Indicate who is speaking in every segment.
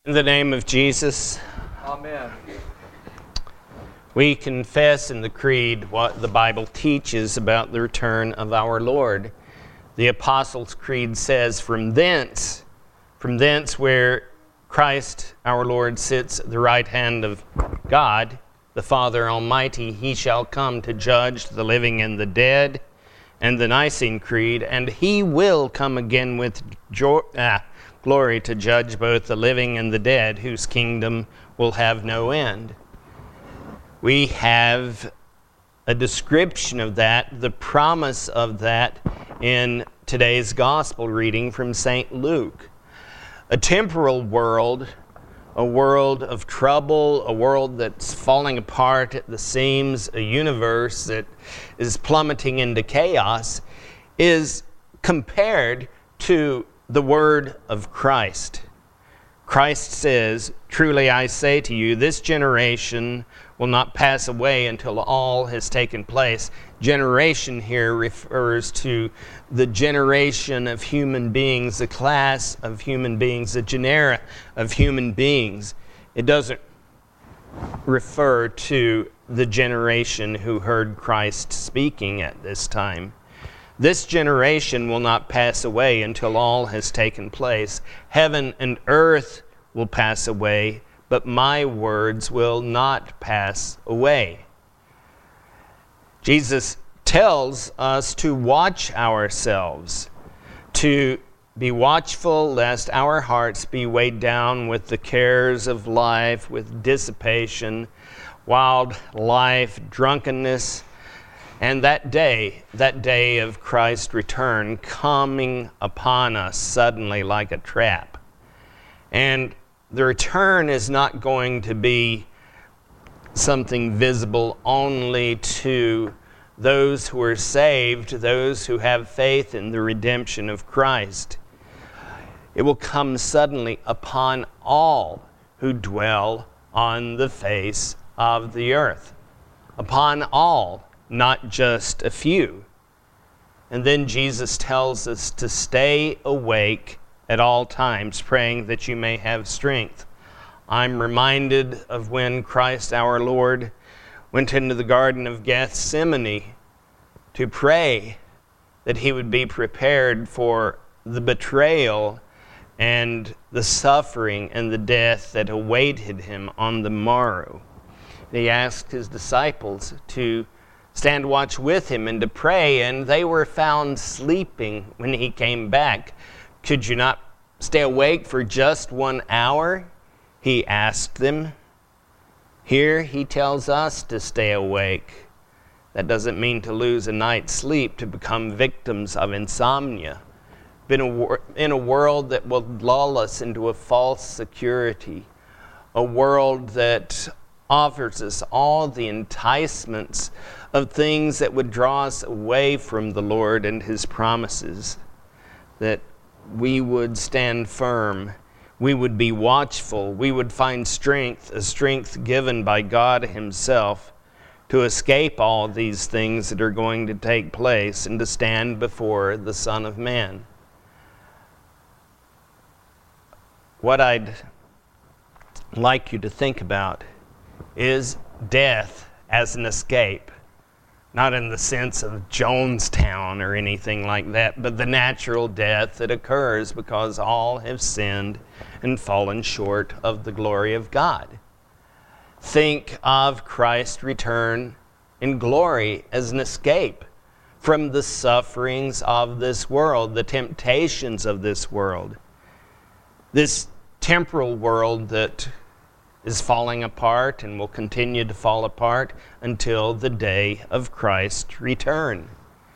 Speaker 1: In the name of Jesus,
Speaker 2: Amen.
Speaker 1: we confess in the Creed what the Bible teaches about the return of our Lord. The Apostles' Creed says, from thence where Christ our Lord sits at the right hand of God, the Father Almighty, he shall come to judge the living and the dead. And the Nicene Creed, and he will come again with glory to judge both the living and the dead, whose kingdom will have no end. We have a description of that, the promise of that, in today's gospel reading from St. Luke. A temporal world, a world of trouble, a world that's falling apart at the seams, a universe that is plummeting into chaos, is compared to the word of Christ. Christ says, truly I say to you, this generation will not pass away until all has taken place. Generation here refers to the generation of human beings, the class of human beings, the genera of human beings. It doesn't refer to the generation who heard Christ speaking at this time. This generation will not pass away until all has taken place. Heaven and earth will pass away, but my words will not pass away. Jesus tells us to watch ourselves, to be watchful lest our hearts be weighed down with the cares of life, with dissipation, wild life, drunkenness, and that day of Christ's return coming upon us suddenly like a trap. And the return is not going to be something visible only to those who are saved, those who have faith in the redemption of Christ. It will come suddenly upon all who dwell on the face of the earth. Upon all, not just a few. And then Jesus tells us to stay awake at all times, praying that you may have strength. I'm reminded of when Christ our Lord went into the Garden of Gethsemane to pray that he would be prepared for the betrayal and the suffering and the death that awaited him on the morrow. He asked his disciples to stand watch with him and to pray, and they were found sleeping when he came back. Could you not stay awake for just 1 hour? He asked them. Here he tells us to stay awake. That doesn't mean to lose a night's sleep, to become victims of insomnia. In a world that will lull us into a false security, a world that offers us all the enticements of things that would draw us away from the Lord and his promises, that we would stand firm, we would be watchful, we would find strength, a strength given by God himself, to escape all these things that are going to take place and to stand before the Son of Man. What I'd like you to think about is death as an escape. Not in the sense of Jonestown or anything like that, but the natural death that occurs because all have sinned and fallen short of the glory of God. Think of Christ's return in glory as an escape from the sufferings of this world, the temptations of this world. This temporal world that is falling apart and will continue to fall apart until the day of Christ's return.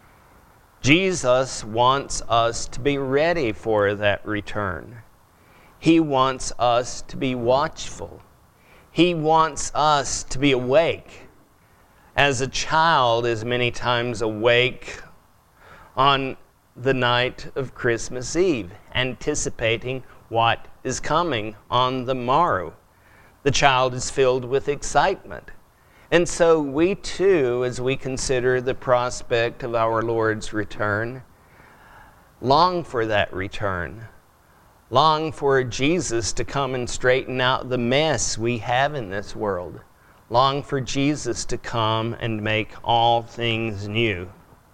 Speaker 1: Jesus wants us to be ready for that return. He wants us to be watchful. He wants us to be awake. As a child is many times awake on the night of Christmas Eve, anticipating what is coming on the morrow. The child is filled with excitement. And so we too, as we consider the prospect of our Lord's return, long for that return, Long for Jesus to come and straighten out the mess we have in this world. Long for Jesus to come and make all things new.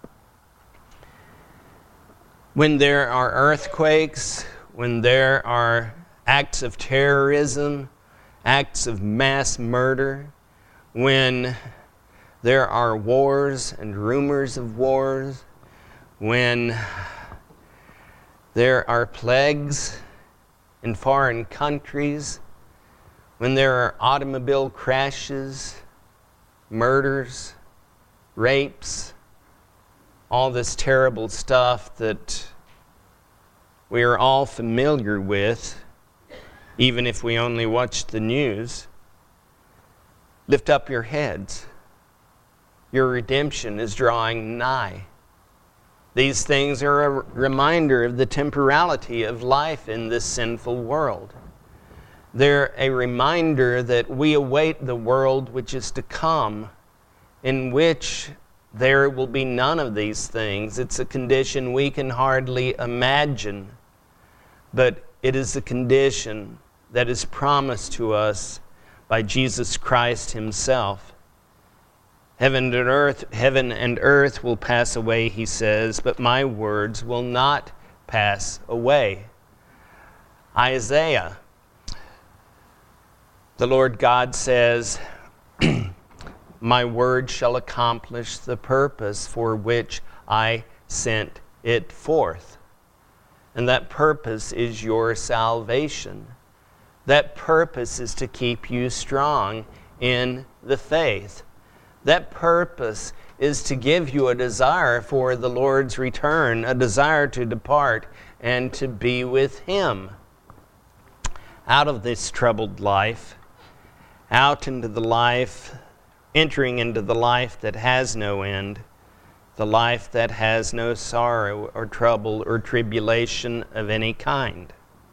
Speaker 1: When there are earthquakes, when there are acts of terrorism, acts of mass murder, when there are wars and rumors of wars, when there are plagues in foreign countries, when there are automobile crashes, murders, rapes, all this terrible stuff that we are all familiar with, even if we only watch the news, lift up your heads. Your redemption is drawing nigh. These things are a reminder of the temporality of life in this sinful world. They're a reminder that we await the world which is to come, in which there will be none of these things. It's a condition we can hardly imagine, but it is a condition that is promised to us by Jesus Christ himself. Heaven and earth will pass away, he says, but my words will not pass away. Isaiah, the Lord God says, my word shall accomplish the purpose for which I sent it forth. And that purpose is your salvation. That purpose is to keep you strong in the faith. That purpose is to give you a desire for the Lord's return, a desire to depart and to be with him. Out of this troubled life, out into the life, entering into the life that has no end, the life that has no sorrow or trouble or tribulation of any kind.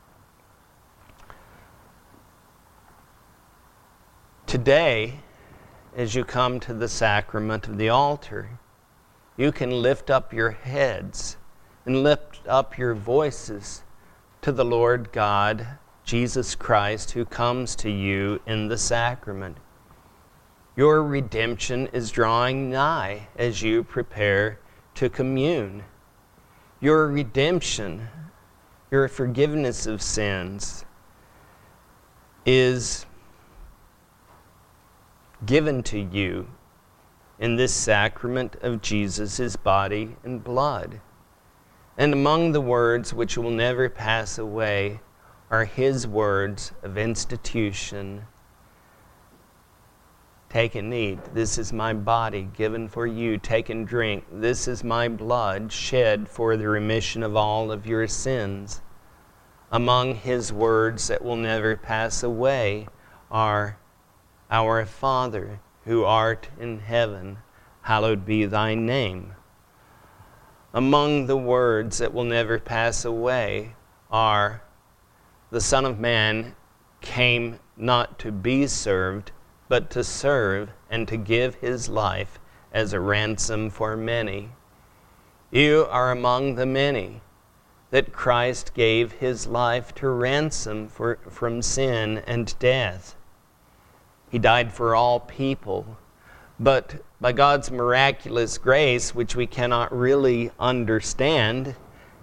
Speaker 1: Today, as you come to the sacrament of the altar, you can lift up your heads and lift up your voices to the Lord God, Jesus Christ, who comes to you in the sacrament. Your redemption is drawing nigh as you prepare to commune. Your redemption, your forgiveness of sins, is given to you in this sacrament of Jesus' body and blood. And among the words which will never pass away are his words of institution. Take and eat. This is my body given for you. Take and drink. This is my blood shed for the remission of all of your sins. Among his words that will never pass away are, Our Father, who art in heaven, hallowed be thy name. Among the words that will never pass away are, the Son of Man came not to be served, but to serve and to give his life as a ransom for many. You are among the many that Christ gave his life to ransom from sin and death. He died for all people, but by God's miraculous grace, which we cannot really understand,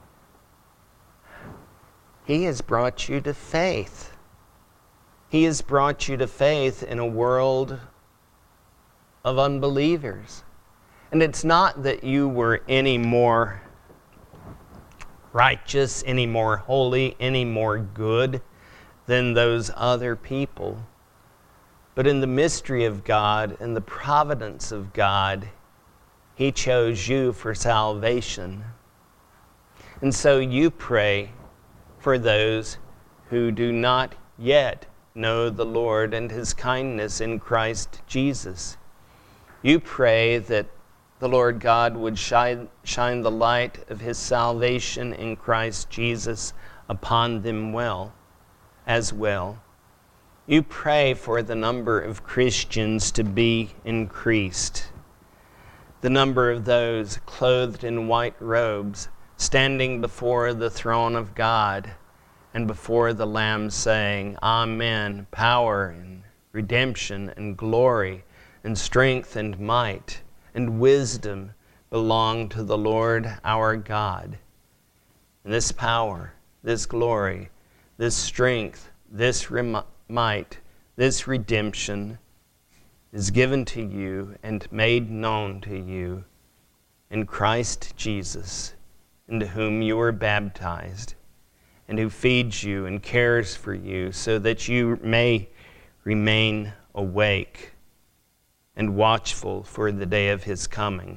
Speaker 1: he has brought you to faith. He has brought you to faith in a world of unbelievers. And it's not that you were any more righteous, any more holy, any more good than those other people. But in the mystery of God and the providence of God, he chose you for salvation. And so you pray for those who do not yet know the Lord and his kindness in Christ Jesus. You pray that the Lord God would shine the light of his salvation in Christ Jesus upon them as well. You pray for the number of Christians to be increased, the number of those clothed in white robes, standing before the throne of God and before the Lamb, saying, Amen, power and redemption and glory and strength and might and wisdom belong to the Lord our God. And this power, this glory, this strength, this might, this redemption is given to you and made known to you in Christ Jesus, into whom you were baptized, and who feeds you and cares for you, so that you may remain awake and watchful for the day of his coming.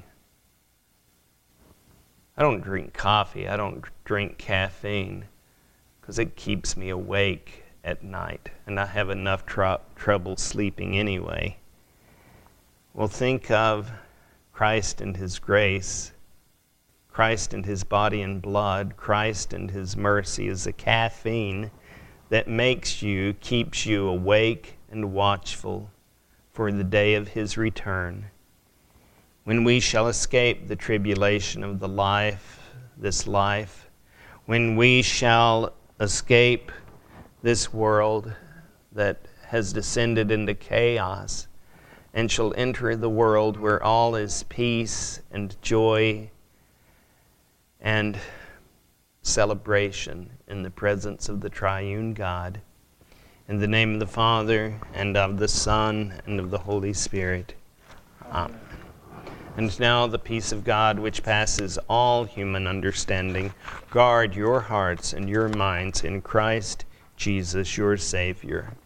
Speaker 1: I don't drink coffee. I don't drink caffeine because it keeps me awake at night, and I have enough trouble sleeping anyway. Well, think of Christ and his grace, Christ and his body and blood, Christ and his mercy as the caffeine that keeps you awake and watchful for the day of his return, when we shall escape the tribulation of this life, when we shall escape this world that has descended into chaos, and shall enter the world where all is peace and joy and celebration in the presence of the triune God. In the name of the Father, and of the Son, and of the Holy Spirit. Amen. And now the peace of God, which passes all human understanding, guard your hearts and your minds in Christ Jesus, your Savior.